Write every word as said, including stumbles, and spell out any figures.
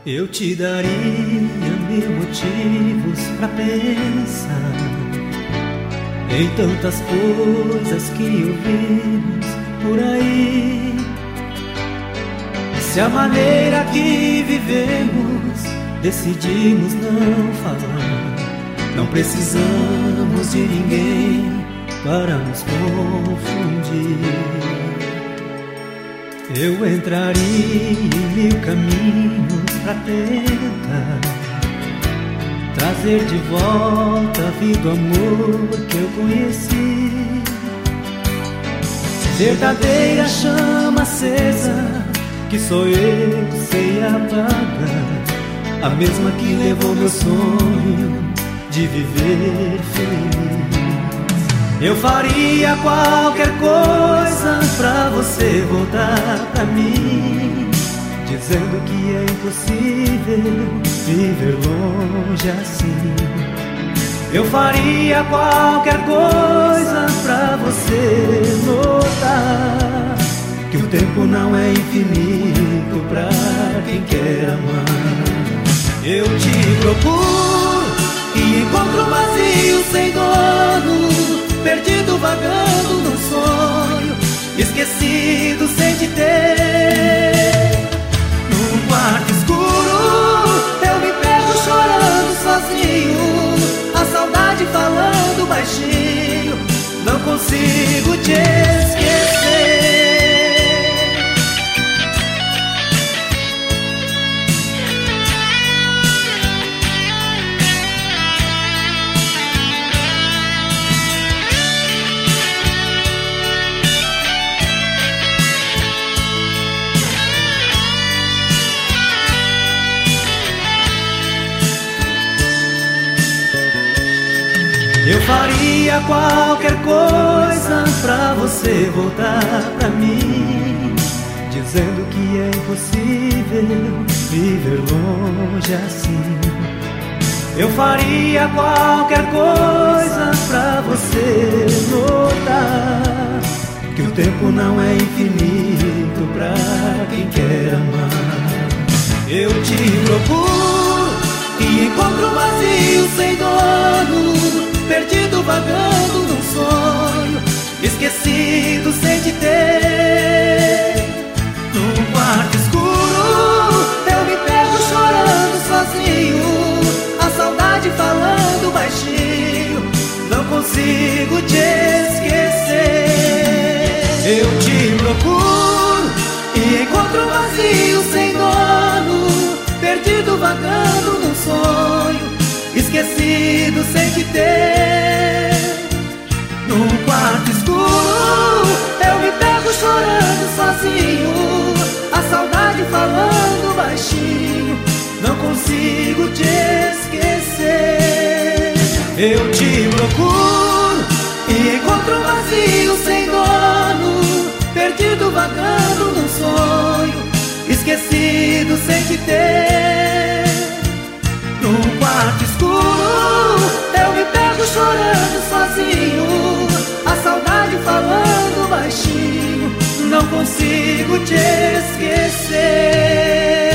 Eu te daria mil motivos pra pensar em tantas coisas que ouvimos por aí. Se a maneira que vivemos decidimos não falar, não precisamos de ninguém para nos confundir. Eu entraria em mil caminhos pra tentar trazer de volta a vida, o amor que eu conheci. Verdadeira chama acesa que só eu sei apagar, a mesma que levou meu sonho de viver feliz. Eu faria qualquer coisa pra você voltar pra mim, dizendo que é impossível viver longe assim. Eu faria qualquer coisa pra você notar que o tempo não é infinito pra quem quer amar. Eu te procuro e encontro vazio sem dono, perdido vagando num sonho, esquecido sem te ter. Num quarto escuro eu me pego chorando sozinho, a saudade falando baixinho, não consigo te esquecer. Eu faria qualquer coisa pra você voltar pra mim, dizendo que é impossível viver longe assim. Eu faria qualquer coisa pra você notar que o tempo não é infinito pra quem quer amar. Eu te procuro e encontro vazio sem dono, perdido vagando num sonho, esquecido sem te ter. Num quarto escuro eu me pego chorando sozinho, a saudade falando baixinho, não consigo te esquecer. Eu te procuro e encontro vazio sem dono, perdido vagando num sonho, esquecido sem te ter. Num quarto escuro eu me pego chorando sozinho, a saudade falando baixinho, não consigo te esquecer. Eu te procuro e encontro vazio sem dono, perdido vagando num sonho, esquecido sem te ter. Num quarto escuro eu me pego chorando sozinho, a saudade falando baixinho, não consigo te esquecer.